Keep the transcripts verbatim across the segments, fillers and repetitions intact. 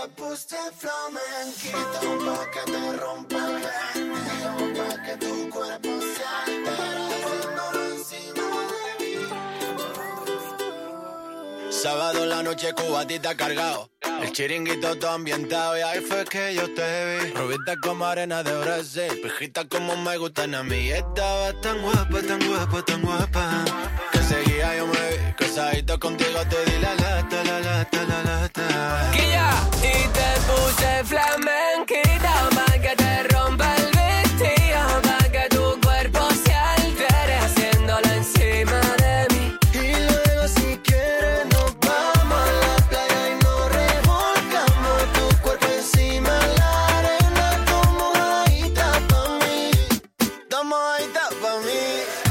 puse flamenquito pa' que te rompa el vestido, pa' que tu cuerpo se altere haciéndolo encima de mí. Sábado en la noche, cubatita cargado, el chiringuito todo ambientado y ahí fue que yo te vi. Rubita como arena de Brasil, pijita como me gustan a mí. Estaba tan guapa, tan guapa, tan guapa, que seguía yo me vi. Casadito contigo te di la lata, la lata, la lata. Guilla, y te puse flamenquita pa' que te rompa el vestido, pa' que tu cuerpo se altere haciéndolo encima de mí. Y luego si quieres nos vamos a la playa y nos revolcamos, tu cuerpo encima de la arena, tu mojadita pa' mí, tu mojadita pa' mí.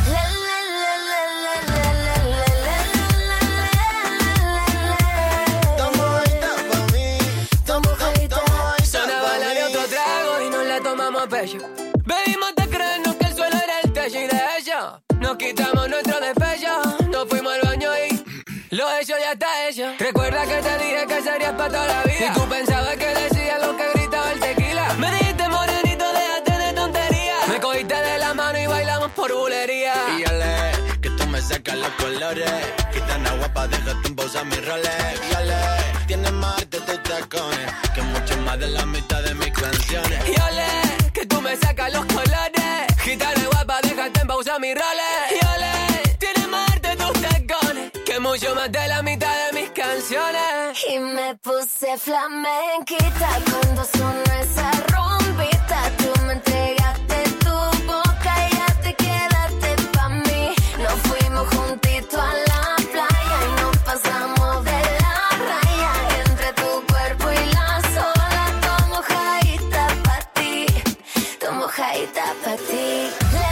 Bebimos de creernos que el suelo era el techo y de hecho nos quitamos nuestro despecho, nos fuimos al baño y lo hecho ya está hecho. Recuerda que te dije que serías para toda la vida y tú pensabas que decía lo que gritaba el tequila. Me dijiste morenito, déjate de tontería, me cogiste de la mano y bailamos por bulería. Y ale, que tú me sacas los colores, gitana guapa, déjate en pausa mis roles. Y ale, tienes más arte tus tacones que mucho más de la mitad de mis canciones. Y ole, que tú me sacas los colores, gitana guapa, déjate en pausa mis roles. Y ole, tienes más arte tus tacones que mucho más de la mitad de mis canciones. Y me puse flamenquita cuando sonó esa rumbita. Tú me entregaste tu boca y ya te quedaste pa' mí. Nos fuimos juntitos a la playa y nos pasamos de la raya. Entre tu cuerpo y las olas, tu mojadita pa' ti, tu mojadita pa' ti.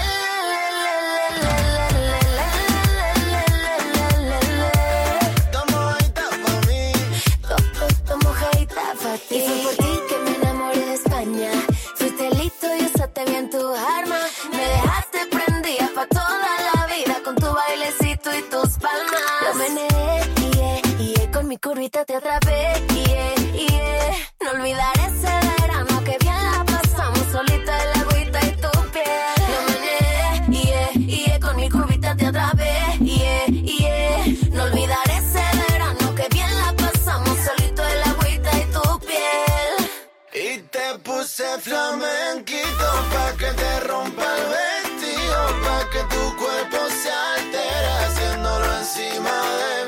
Y fue por ti que me enamoré de España. Fuiste listo y usaste bien tu arma. Me dejaste prendida pa' toda la vida con tu bailecito y tus palmas. Lo meneé, yeah, yeah, con mi curvita te atrapé, yeah, yeah. No olvidaré ese verano que bien la pasamos solita en la agüita y tu piel. Lo meneé, yeah, yeah, con mi curvita te atrapé, yeah, yeah. No olvidaré ese verano que bien la pasamos solito en la agüita y tu piel. Y te puse flamenquito pa' que te rompa el vestido, pa' que tu cuerpo se altere haciéndolo encima de